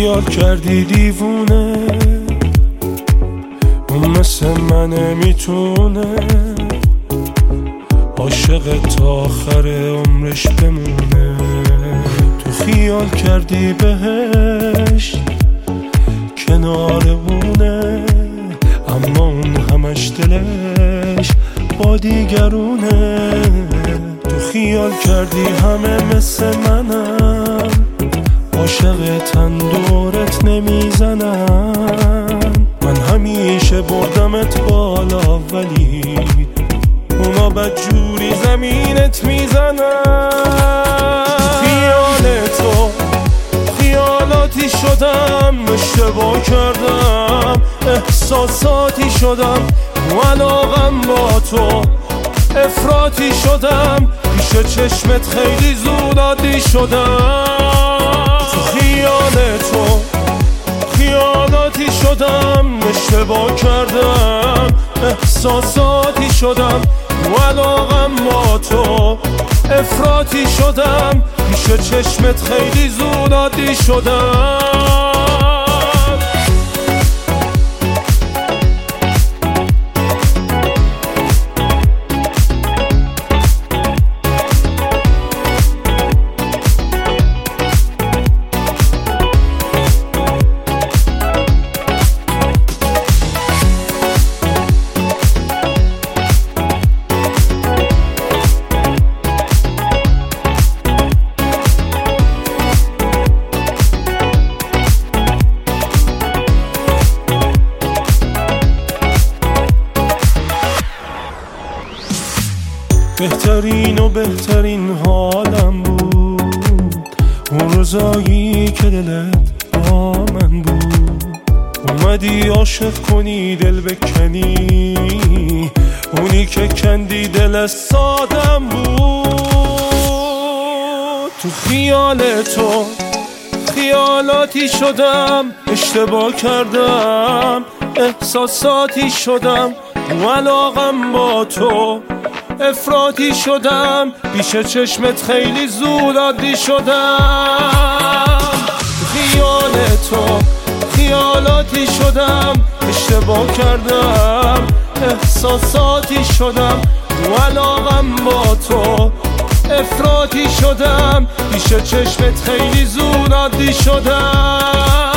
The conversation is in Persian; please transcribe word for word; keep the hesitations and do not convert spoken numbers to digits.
خیال کردی دیوونه، اون مثل منه میتونه عاشق تا آخر عمرش بمونه. تو خیال کردی بهش کنارمونه، اما اون همش دلش با دیگرونه. تو خیال کردی همه مثل منم، عاشق تن دورت نمیزنم. من همیشه بردمت بالا ولی اونا بدجوری زمینت میزنن. خیال تو خیالاتی شدم، اشتباه کردم، احساساتی شدم، علاقم با تو افراطی شدم، پیش چشمت خیلی زود عادی شدم. تو خیال تو خیالاتی شدم، اشتباه کردم، احساساتی شدم، علاقم با تو افراطی شدم، پیش چشمت خیلی زود عادی شدم. بهترین و بهترین حالم بود اون روزایی که دلت با من بود. اومدی عاشق کنی دل بکنی، اونی که کندی دل سادم بود. تو خیال تو خیالاتی شدم، اشتباه کردم، احساساتی شدم، علاقم با تو افراطی شدم، پیش چشمت خیلی زود عادی شدم. خیال تو خیالاتی شدم، اشتباه کردم، احساساتی شدم، علاقم با تو افراطی شدم، پیش چشمت خیلی زود عادی شدم.